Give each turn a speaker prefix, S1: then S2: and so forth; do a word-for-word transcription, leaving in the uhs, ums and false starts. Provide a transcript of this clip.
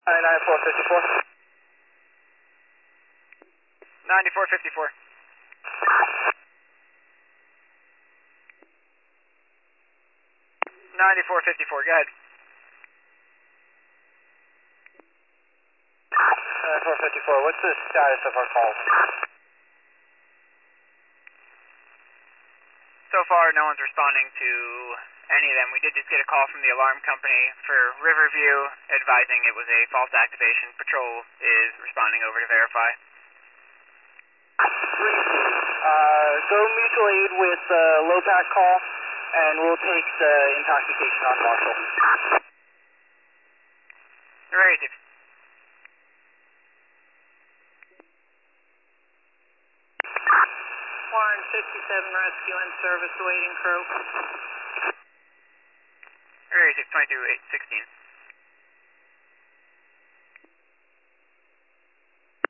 S1: ninety-four fifty-four. ninety-four fifty-four. ninety-four fifty-four, go ahead. ninety-four fifty-four, what's the status of our calls? So far, no one's responding to any of them. We did just get a call from the alarm company for Riverview advising it was a false activation. Patrol is responding over to verify. Uh, go mutual aid with the uh, low pack call, and we'll take the intoxication on Marshall. Right.
S2: Warren fifty-seven rescue and service awaiting crew.
S1: Area six twenty-two eight sixteen.